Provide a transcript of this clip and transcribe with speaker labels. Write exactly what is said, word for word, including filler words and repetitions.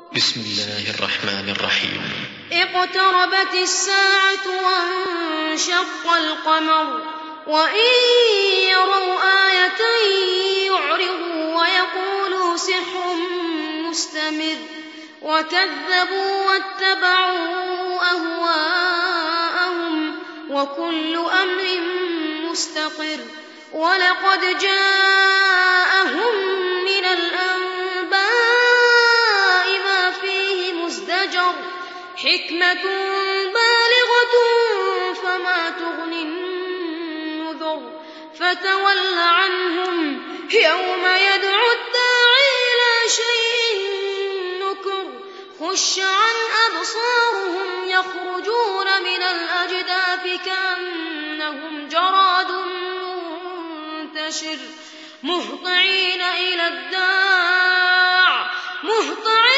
Speaker 1: بسم الله الرحمن الرحيم.
Speaker 2: اقتربت الساعة وانشق القمر وإن يروا آية يعرضوا ويقولوا سحر مستمر وكذبوا واتبعوا أهواءهم وكل أمر مستقر ولقد جاءهم من الأنباء ما فيه مزدجر حكمة بالغة فما تغني النذر فتول عنهم يوم يدعو الداعي إلى شيء نكر خش عن أبصارهم يخرجون من الأجداث كأنهم جراد منتشر مهطعين إلى الداع مهطعين